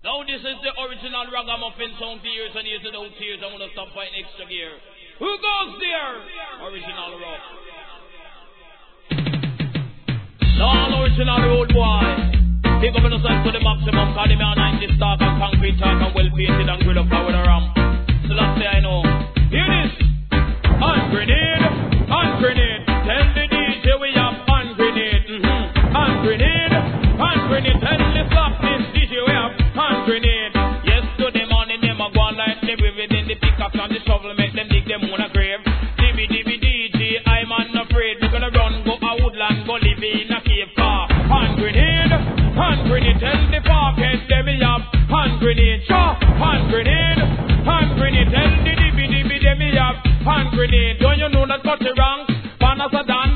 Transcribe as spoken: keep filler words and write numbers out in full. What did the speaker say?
Now this is the original ragamuffin sound for years and years and out years. I want to stop by extra gear. Who goes there? Original rock. Now all original road boy. Pick up in the sense to the maximum. Call him on ninety stock and concrete talk and well painted and grill up with a ramp. So that's the I know. Hear this. Hand grenade. Hand grenade. Tell the D J we have hand grenade. Mm-hmm. Hand grenade. Hand grenade. Tell the stop this D J we have hand grenade. Yes, to the morning them a go on like the rivet in the pickaxe and the shovel make them dig them on a grave. Dibby dibby D J, I'm unafraid. We're gonna run, go a woodland, go live in a cave car. Hand grenade, hand grenade. Tell the pocket them we have hand grenade. Sure, hand grenade, hand grenade. Tell the dibby dibby them we have hand grenade. Don't you know that got it wrong? Panas a dan,